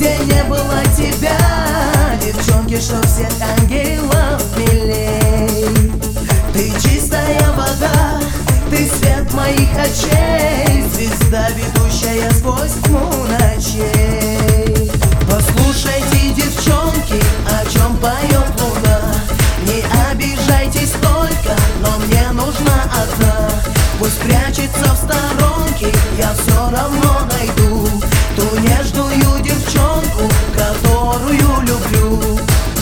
где не было тебя, девчонки, что всех ангелов милей. Ты чистая вода, ты свет моих очей, звезда, ведущая сквозь тьму ночей. Послушайте, девчонки, о чем поет луна. Не обижайтесь только, но мне нужна одна. Пусть прячется в сторонке, я все равно найду ту нежную девчонку, которую люблю.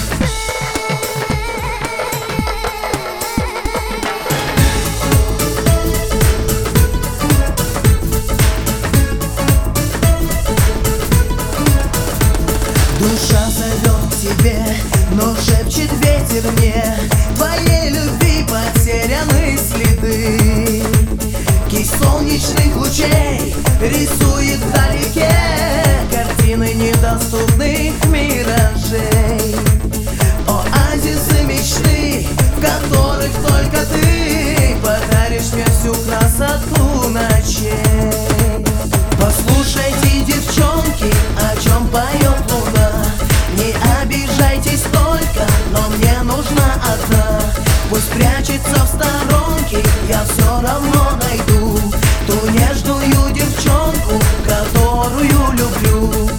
Душа зовет к тебе, но шепчет ветер мне: твоей любви потеряны следы. Кисть солнечных лучей рисует вдалеке картины недоступных миражей. Оазисы мечты, в которых только ты подаришь мне всю красоту ночей. Послушайте, девчонки, о чем поет луна. Не обижайтесь только, но мне нужна одна. Пусть прячется в сторонке, я все равно найду ту нежную девчонку, которую люблю.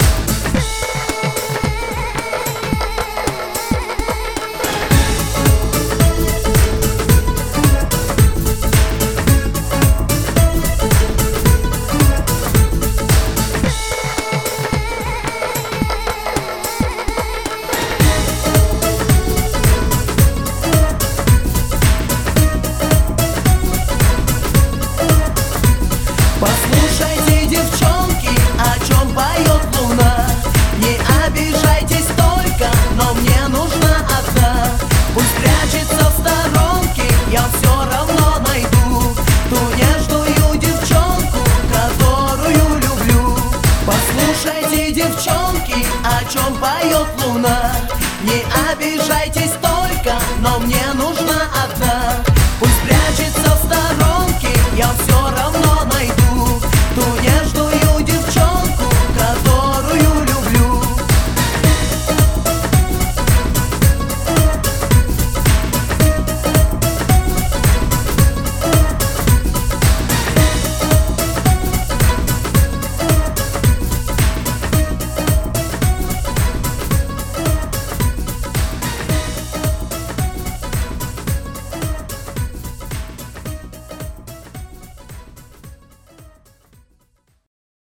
Послушайте, девчонки, о чем поет луна. Не обижайтесь только, но мне нужна одна. Пусть прячется в сторонке, я все равно найду ту нежную девчонку, которую люблю. Послушайте, девчонки, о чем поет луна. Не обижайтесь только,